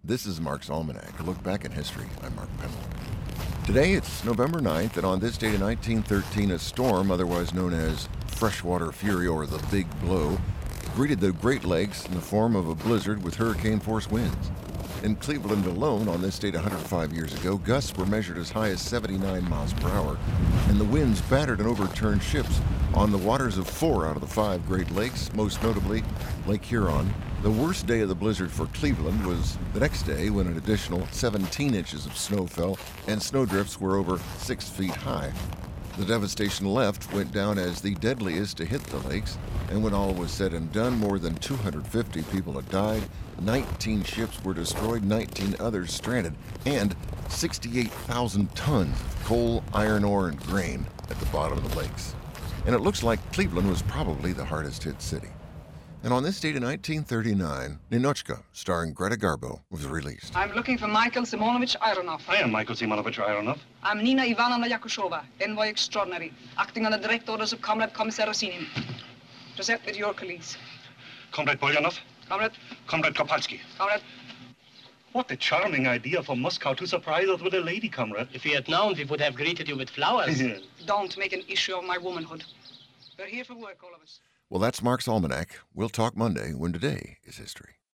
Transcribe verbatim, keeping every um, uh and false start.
This is Mark's Almanac, a look back in history. I'm Mark Pennell. Today it's November ninth, and on this date in nineteen thirteen, a storm, otherwise known as freshwater fury or the Big Blow, greeted the Great Lakes in the form of a blizzard with hurricane-force winds. In Cleveland alone, on this date one hundred five years ago, gusts were measured as high as seventy-nine miles per hour, and the winds battered and overturned ships on the waters of four out of the five Great Lakes, most notably Lake Huron. The worst day of the blizzard for Cleveland was the next day, when an additional seventeen inches of snow fell and snowdrifts were over six feet high. The devastation left went down as the deadliest to hit the lakes, and when all was said and done, more than two hundred fifty people had died, nineteen ships were destroyed, nineteen others stranded, and sixty-eight thousand tons of coal, iron ore, and grain at the bottom of the lakes. And it looks like Cleveland was probably the hardest hit city. And on this date in nineteen thirty-nine, Ninotchka, starring Greta Garbo, was released. I'm looking for Michael Simonovich Ironov. I am Michael Simonovich Ironov. I'm Nina Ivanovna Yakushova, envoy extraordinary, acting on the direct orders of Comrade Commissar Rosinin. Present with your colleagues. Comrade Polyanov. Comrade. Comrade Kopalsky. Comrade. What a charming idea for Moscow to surprise us with a lady, comrade. If we had known, we would have greeted you with flowers. Don't make an issue of my womanhood. We're here for work, all of us. Well, that's Mark's Almanac. We'll talk Monday, when today is history.